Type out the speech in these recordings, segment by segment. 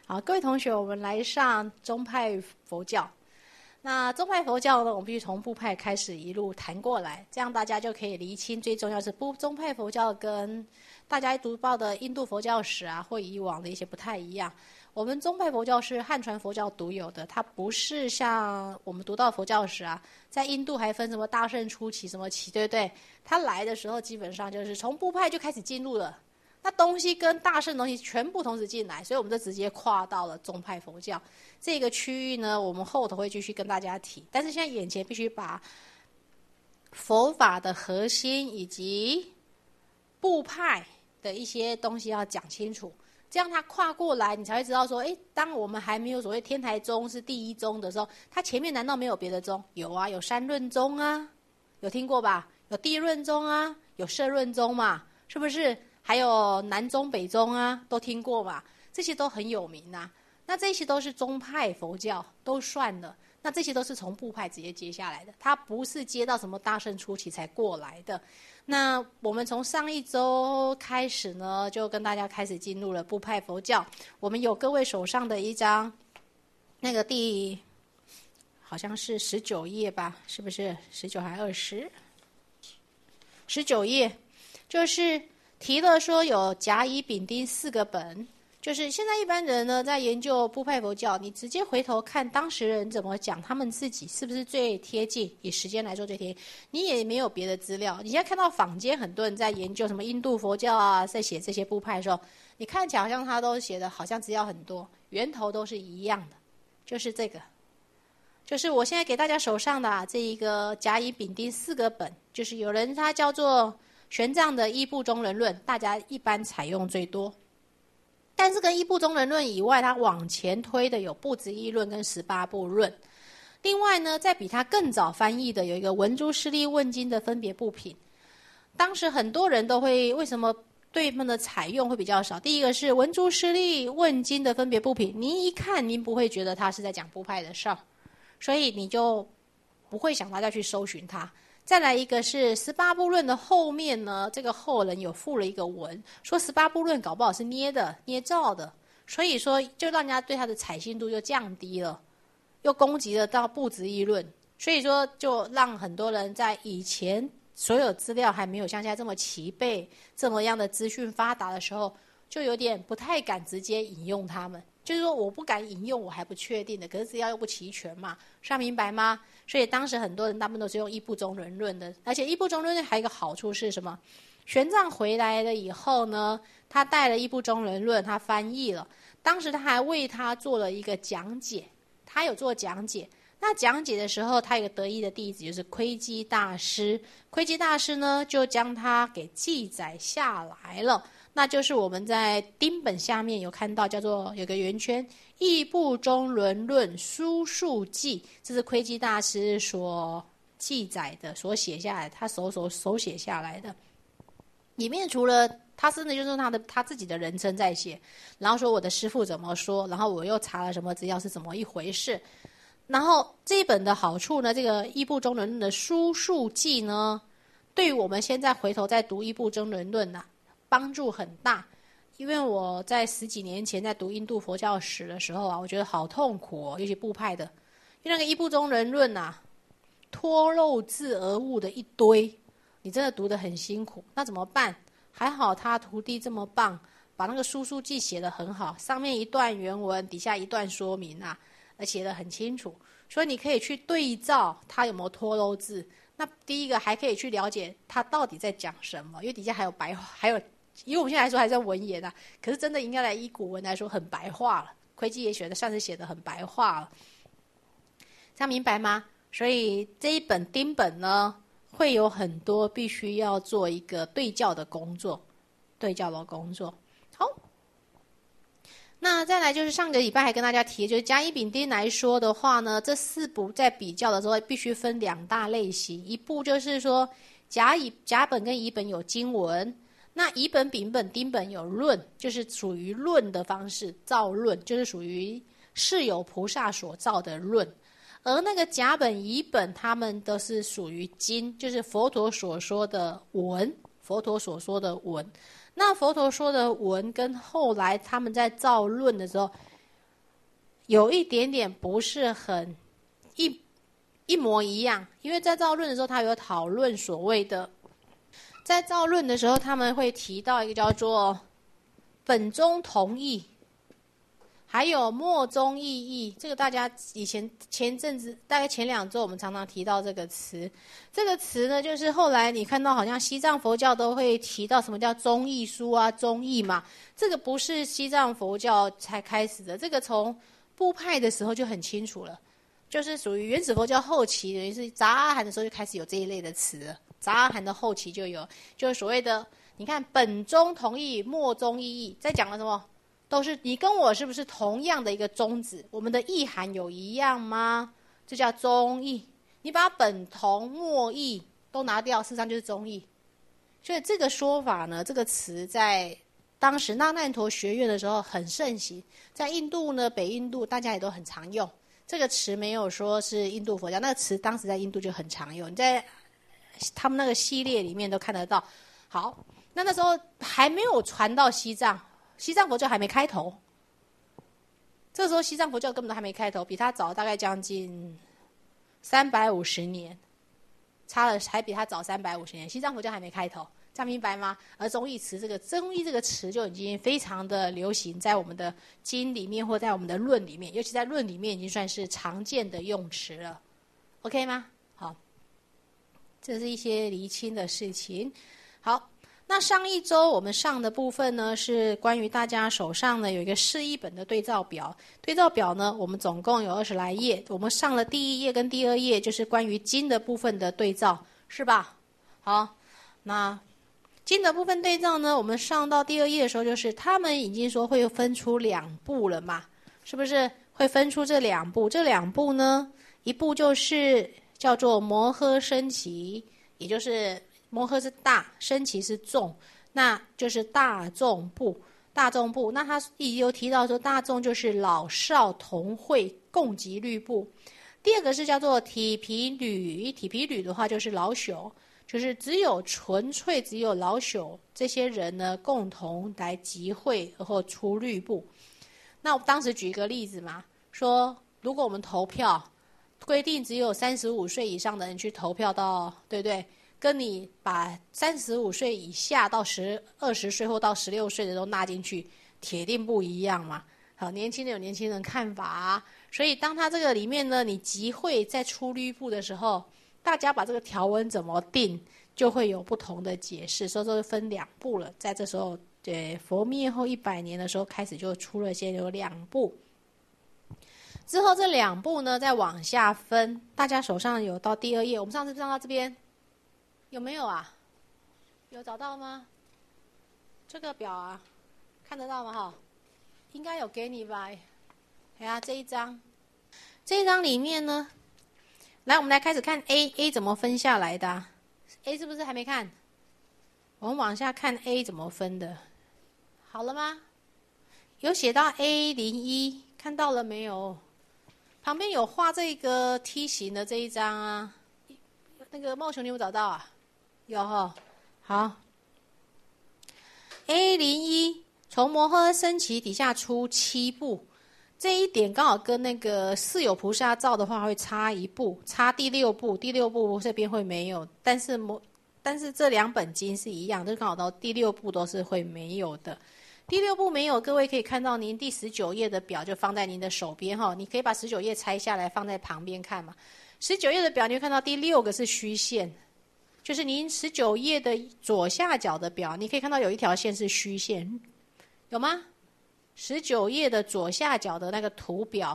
好，各位同学，我们来上宗派佛教。那宗派佛教呢，我们必须从部派开始一路谈过来，这样大家就可以厘清最重要是宗派佛教跟大家读报的印度佛教史啊，或以往的一些不太一样。我们宗派佛教是汉传佛教独有的，它不是像我们读到佛教史啊，在印度还分什么大乘初期、什么期，对不对？它来的时候基本上就是从部派就开始进入了。那东西跟大乘东西全部同时进来，所以我们就直接跨到了宗派佛教这个区域呢。我们后头会继续跟大家提，但是现在眼前必须把佛法的核心以及部派的一些东西要讲清楚，这样它跨过来，你才会知道说，当我们还没有所谓天台宗是第一宗的时候，它前面难道没有别的宗？有啊，有三论宗啊，有听过吧？有地论宗啊，有摄论宗嘛，是不是？还有南宗北宗啊，都听过吧？这些都很有名啊。那这些都是宗派佛教，都算了。那这些都是从部派直接接下来的，它不是接到什么大乘初期才过来的。那我们从上一周开始呢，就跟大家开始进入了部派佛教。我们有各位手上的一张，那个好像是19页吧？是不是19还20？19页，就是提了说有甲乙丙丁4个本，就是现在一般人呢在研究部派佛教，你直接回头看当时人怎么讲，他们自己是不是最贴近？以时间来说最贴近，你也没有别的资料。你现在看到坊间很多人在研究什么印度佛教啊，在写这些部派的时候，你看起来好像他都写的好像资料很多，源头都是一样的，就是这个，就是我现在给大家手上的这一个甲乙丙丁4个本，就是有人他叫做玄奘的一部中人论，大家一般采用最多。但是跟一部中人论以外，它往前推的有不执议论跟18部论。另外呢，在比它更早翻译的有一个文殊师利问经的分别部品。当时很多人都会为什么对他们的采用会比较少？第一个是文殊师利问经的分别部品，您一看您不会觉得它是在讲部派的事儿，所以你就不会想到再去搜寻它。再来一个是18部论的后面呢，这个后人有附了一个文，说18部论搞不好是捏造的，所以说就让人家对它的采信度就降低了，又攻击了到不执议论，所以说就让很多人在以前所有资料还没有像现在这么齐备、这么样的资讯发达的时候，就有点不太敢直接引用他们。就是说我不敢引用我还不确定的，可是资料又不齐全嘛，这样明白吗？所以当时很多人大部分都是用一部中人论的，而且一部中人论还有一个好处是什么？玄奘回来了以后呢，他带了一部中人论，他翻译了，当时他还为他做了一个讲解，他有做讲解。那讲解的时候，他有个得意的弟子就是窥基大师，窥基大师呢就将他给记载下来了。那就是我们在丁本下面有看到，叫做有个圆圈，义部中人论书述记，这是窥基大师所记载的，所写下来，他手写下来的。里面除了他真的就是他自己的人称在写，然后说我的师父怎么说，然后我又查了什么资料是怎么一回事。然后这一本的好处呢，这个义部中人论的书述记呢，对于我们现在回头再读义部中人论帮助很大。因为我在10几年前在读印度佛教史的时候我觉得好痛苦尤其部派的，因为那个义部中人论脱漏字而悟的一堆，你真的读得很辛苦。那怎么办？还好他徒弟这么棒，把那个书述记写得很好，上面一段原文，底下一段说明写得很清楚，所以你可以去对照他有没有脱漏字。那第一个还可以去了解他到底在讲什么，因为底下还有白话，还有以我们现在来说还在文言可是真的应该来依古文来说很白话了，窥基也算是写得很白话了，这样明白吗？所以这一本丁本呢，会有很多必须要做一个对照的工作。好，那再来就是上个礼拜还跟大家提，就是甲乙丙丁来说的话呢，这4部在比较的时候必须分2大类型，一部就是说甲本跟乙本有经文，那乙本、丙本、丁本有论，就是属于论的方式造论，就是属于是有菩萨所造的论。而那个甲本、乙本他们都是属于经，就是佛陀所说的文，那佛陀说的文跟后来他们在造论的时候有一点点不是很一模一样，因为在造论的时候，他有讨论所谓的，在造论的时候，他们会提到一个叫做本宗同义，还有末宗异义。这个大家以前阵子，大概前2周，我们常常提到这个词。这个词呢，就是后来你看到好像西藏佛教都会提到什么叫宗义书啊、宗义嘛。这个不是西藏佛教才开始的，这个从部派的时候就很清楚了。就是属于原始佛教后期，等于是杂阿含的时候就开始有这一类的词了。杂阿含的后期就有，就是所谓的，你看本宗同义，末宗异义，在讲了什么？都是你跟我是不是同样的一个宗旨？我们的意涵有一样吗？这叫宗义。你把本同末异都拿掉，事实上就是宗义。所以这个说法呢，这个词在当时那烂陀学院的时候很盛行，在印度呢，北印度大家也都很常用。这个词没有说是印度佛教，那个词当时在印度就很常用，你在他们那个系列里面都看得到。好，那时候还没有传到西藏，西藏佛教还没开头。这时候西藏佛教根本都还没开头，比他早大概将近350年，差了还比他早350年。西藏佛教还没开头，这样明白吗？而宗义词宗义这个词就已经非常的流行，在我们的经里面或在我们的论里面，尤其在论里面已经算是常见的用词了。OK 吗？好，这是一些厘清的事情。好，那上一周我们上的部分呢，是关于大家手上呢有一个释义本的对照表。对照表呢，我们总共有20来页，我们上了第1页跟第2页，就是关于经的部分的对照，是吧？好，那经的部分对照呢，我们上到第2页的时候，就是他们已经说会分出2部了嘛，是不是会分出这2部？这2部呢，一部就是叫做摩诃僧祇，也就是摩诃是大，僧祇是众，那就是大众部。大众部，那他也有提到说，大众就是老少同会共集律部。第2个是叫做体毗侣，体毗侣的话就是老朽。就是只有老朽这些人呢，共同来集会，然后出律部。那我当时举一个例子嘛，说如果我们投票规定只有35岁以上的人去投票到，对不对？跟你把35岁以下到20岁或到16岁的都纳进去，铁定不一样嘛。好，年轻人有年轻人看法啊。所以当他这个里面呢，你集会在出律部的时候，大家把这个条文怎么定，就会有不同的解释，所以说分2部了。在这时候，佛灭后100年的时候开始就出了先有2部，之后这2部呢再往下分。大家手上有到第2页，我们上次上到这边有没有啊？有找到吗？这个表啊，看得到吗？哈，应该有给你吧？哎呀，这一张里面呢。来，我们来开始看 A 怎么分下来的啊。A 是不是还没看？我们往下看 A 怎么分的。好了吗？有写到 A01，看到了没有？旁边有画这个梯形的这一张啊。那个茂雄，你有找到啊？有哈。好。A01从摩诃僧祇底下出7部。这一点刚好跟那个四有菩萨造的话会差1部，差第6部，第6部这边会没有，但是这2本经是一样，就刚好到第6部都是会没有的。第6部没有，各位可以看到您第19页的表就放在您的手边哈，你可以把19页拆下来放在旁边看嘛。19页的表你会看到第6个是虚线，就是您19页的左下角的表，你可以看到有一条线是虚线，有吗？19页的左下角的那个图表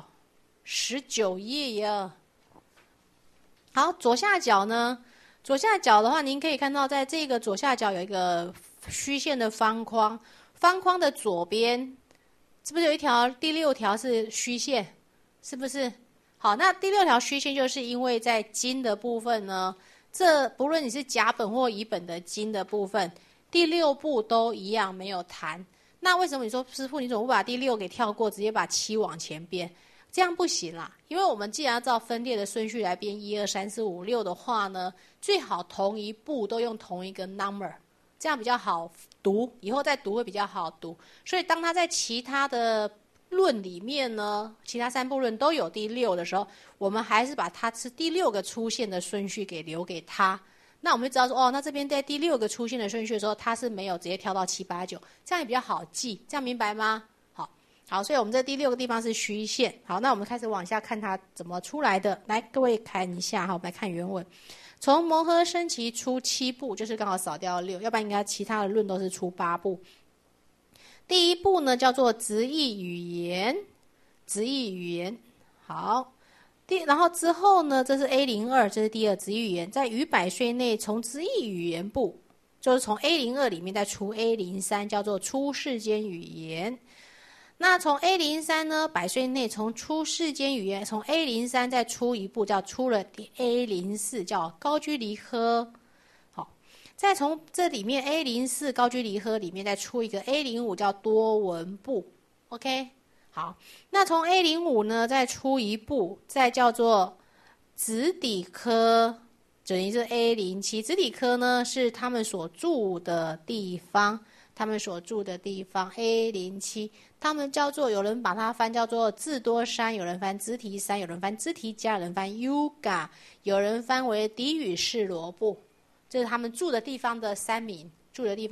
，19页呀。好，左下角呢？左下角的话，您可以看到，在这个左下角有一个虚线的方框，方框的左边是不是有一条第6条是虚线？是不是？好，那第6条虚线就是因为在经的部分呢，这不论你是甲本或乙本的经的部分，第6部都一样没有谈。那为什么你说师父你怎么不把第6给跳过，直接把7往前编？这样不行啦，因为我们既然要照分列的顺序来编1、2、3、4、5、6的话呢，最好同一部都用同一个 number， 这样比较好读，以后再读会比较好读。所以当它在其他的论里面呢，其他三部论都有第六的时候，我们还是把它是第六个出现的顺序给留给它。那我们就知道说，那这边在第六个出现的顺序的时候，它是没有直接跳到7、8、9，这样也比较好记，这样明白吗？好，所以我们这第六个地方是虚线。好，那我们开始往下看它怎么出来的。来，各位看一下，好，我们来看原文。从摩诃僧祇出7部，就是刚好扫掉6，要不然应该其他的论都是出8部。第一部呢叫做直译语言，直译语言。好，然后之后呢，这是 A02，这是第二直译语言，在于百岁内从直译语言部，就是从 A02 里面再出 A03，叫做出世间语言。那从 A03 呢，百岁内从出世间语言，从 A03 再出一部，叫出了 A04，叫高居离诃。好，再从这里面 A04 高居离诃里面再出一个 A05，叫多闻部。OK， 好，那从 A05 呢再出一部，再叫做直底科，等于是 A07。直底科呢是他们所住的地方。他们所住的地方 A07， 他们叫做，有人把它翻叫做智多山，有人翻支提山，有人翻支提迦，有人翻 Yuga， 有人翻为底语士罗部，这是他们住的地方的山名，这是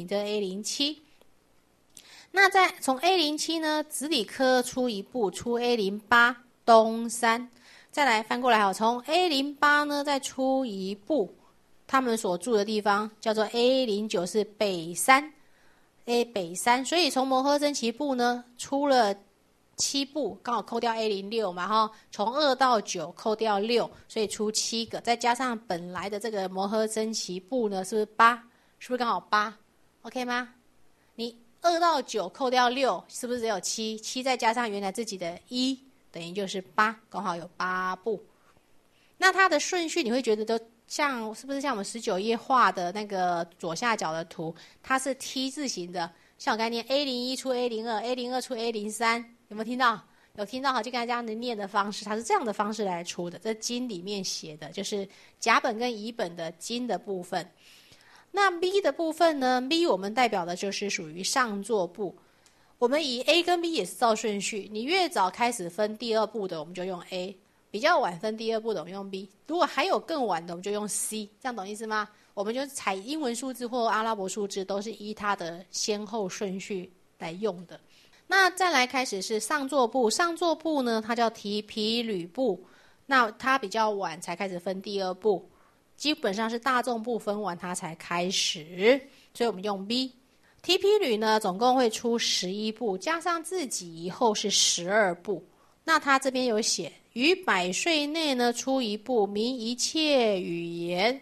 A07。那再从 A07 呢，直理科出一部，出 A08 东山，再来翻过来好，从 A08 呢再出一部，他们所住的地方叫做 A09 是北山。北山，所以从摩诃僧祇部呢出了7部，刚好扣掉 A06 嘛哈，从2到9扣掉6，所以出7个，再加上本来的这个摩诃僧祇部呢，是不是8？是不是刚好8 ？OK 吗？你2到9扣掉6，是不是只有7？7再加上原来自己的1，等于就是8，刚好有8部。那它的顺序你会觉得都像，是不是像我们19页画的那个左下角的图，它是 T 字形的，像我刚才念 A01 出 A02，A02 出 A03，有没有听到？有听到好，就刚才这样的念的方式，它是这样的方式来出的。这经里面写的就是甲本跟乙本的经的部分。那 B 的部分呢 ？B 我们代表的就是属于上座部。我们以 A 跟 B 也是照顺序，你越早开始分第2部的，我们就用 A。比较晚分第2部的，我们用 B； 如果还有更晚的，我们就用 C。这样懂意思吗？我们就采英文数字或阿拉伯数字，都是依它的先后顺序来用的。那再来开始是上座部，上座部呢，它叫提毗吕部，那它比较晚才开始分第2部，基本上是大众部分完它才开始，所以我们用 B。提毗吕呢，总共会出11部，加上自己以后是12部。那他这边有写，于百岁内呢出一部，名一切语言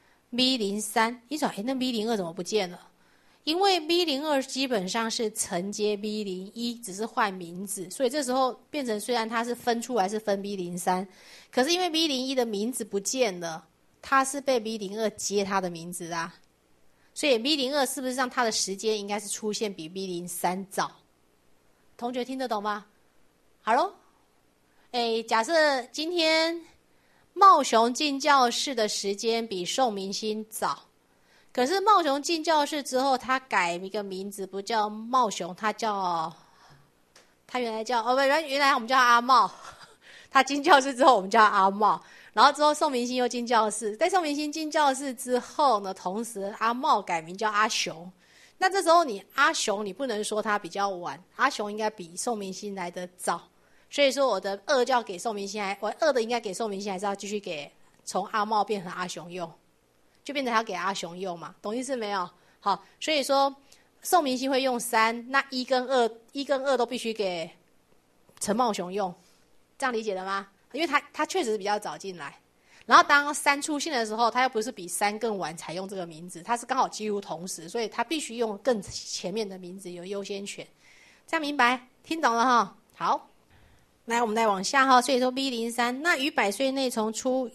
B03。你说，那 B02 怎么不见了？因为 B02 基本上是承接 B01，只是换名字，所以这时候变成虽然它是分出来是分 B03，可是因为 B01 的名字不见了，它是被 B02 接它的名字啊，所以 B02 是不是让它的时间应该是出现比 B03 早？同学听得懂吗？好咯，假设今天茂雄进教室的时间比宋明星早，可是茂雄进教室之后，他改一个名字，不叫茂雄，他原来叫原来我们叫阿茂，他进教室之后我们叫阿茂，然后之后宋明星又进教室，在宋明星进教室之后呢，同时阿茂改名叫阿雄，那这时候你阿雄你不能说他比较晚，阿雄应该比宋明星来得早。所以说我的2就要给宋明星，我2的应该给宋明星，还是要继续给从阿茂变成阿雄用，就变成要给阿雄用嘛，懂意思没有？好，所以说宋明星会用3，那1跟2都必须给陈茂雄用，这样理解了吗？因为他确实是比较早进来，然后当3出现的时候，他又不是比3更晚才用这个名字，他是刚好几乎同时，所以他必须用更前面的名字，有优先权，这样明白？听懂了哈？好。来，我们再往下哈，所以说 B03， 那于百岁内从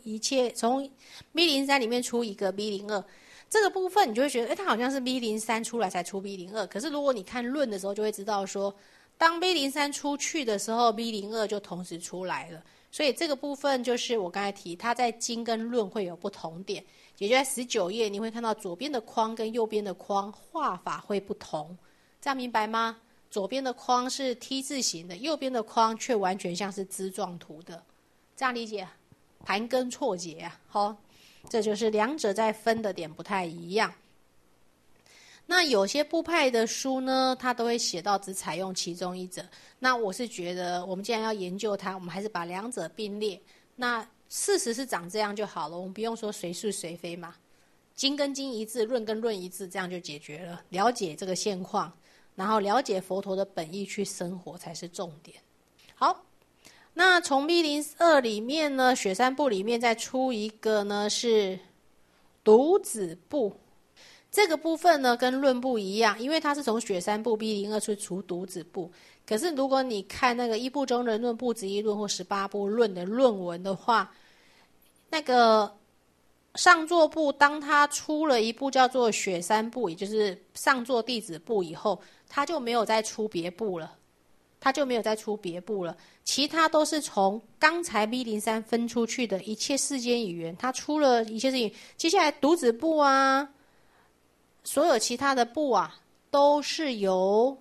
B03 里面出一个 B02， 这个部分你就会觉得，它好像是 B03 出来才出 B02， 可是如果你看论的时候，就会知道说，当 B03 出去的时候 ，B02 就同时出来了，所以这个部分就是我刚才提，它在经跟论会有不同点，也就在19页你会看到左边的框跟右边的框画法会不同，这样明白吗？ 左边的框是 T 字形的，右边的框却完全像是枝状图的，这样理解？盘根错节啊，好，这就是两者在分的点不太一样。那有些部派的书呢，它都会写到只采用其中一者。那我是觉得，我们既然要研究它，我们还是把两者并列。那事实是长这样就好了，我们不用说谁是谁非嘛。经跟经一致，论跟论一致，这样就解决了。了解这个现况，然后了解佛陀的本意去生活才是重点。好，那从 B02 里面呢，雪山部里面再出一个呢是独子部。这个部分呢跟论部一样，因为它是从雪山部 B02 去除独子部。可是如果你看那个一部中人论、部子义论或18部论的论文的话，那个上座部当他出了一部叫做雪山部，也就是上座弟子部以后，他就没有再出别部了，其他都是从刚才 B03 分出去的一切世间语言，他出了一切事情，接下来独子部啊，所有其他的部啊，都是由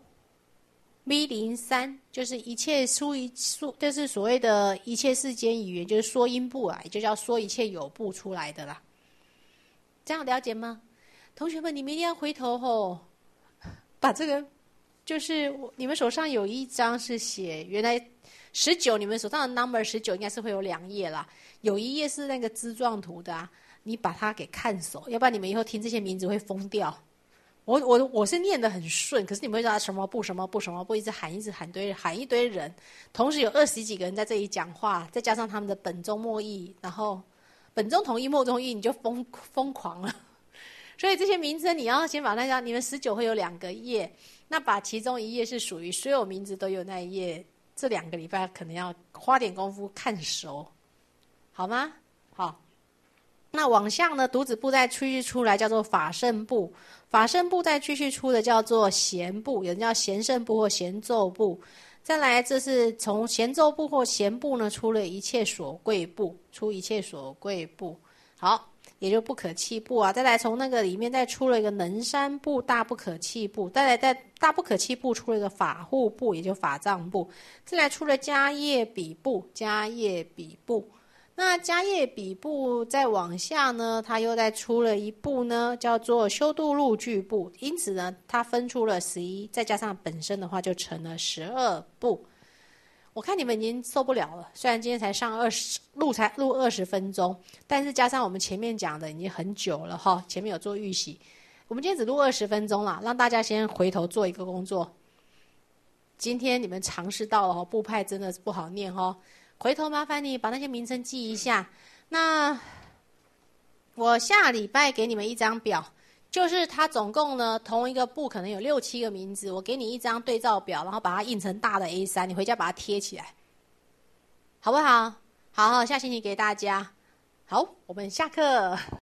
B03， 就是一切说，就是所谓的一切世间语言，就是说音部啊，也就叫说一切有部出来的啦。这样了解吗？同学们，你们一定要回头把这个，就是你们手上有一张是写原来19，你们手上的 number 19应该是会有2页啦，有一页是那个枝状图的啊，你把它给看熟，要不然你们以后听这些名字会疯掉。我是念得很顺，可是你们会知道什么部什么部什么部，一直喊一堆人，同时有20几个人在这里讲话，再加上他们的本宗末义，然后本宗同义末宗义，你就疯狂了。所以这些名称你要先把那张，你们19会有2个页，那把其中一页是属于所有名字都有那一页，这2个礼拜可能要花点功夫看熟，好吗？好。那往下呢，独子部再继续出来叫做法胜部，法胜部再继续出的叫做贤部，有人叫贤圣部或贤咒部。再来，这是从贤咒部或贤部呢出了一切所贵部，出一切所贵部，好，也就不可弃部啊。再来从那个里面再出了一个能山部、大不可弃部，再来在大不可弃部出了一个法护部，也就法藏部。再来出了迦叶比部，迦叶比部。那迦叶比部再往下呢，它又再出了一部呢，叫做修度路具部，因此呢，它分出了11，再加上本身的话，就成了12部。我看你们已经受不了了，虽然今天才录20分钟，但是加上我们前面讲的已经很久了哈，前面有做预习，我们今天只录20分钟啦，让大家先回头做一个工作。今天你们尝试到了部派真的是不好念哈。回头麻烦你把那些名称记一下。那我下礼拜给你们一张表，就是它总共呢同一个部可能有6、7个名字，我给你一张对照表，然后把它印成大的 A3， 你回家把它贴起来，好不好？好，下星期给大家。好，我们下课。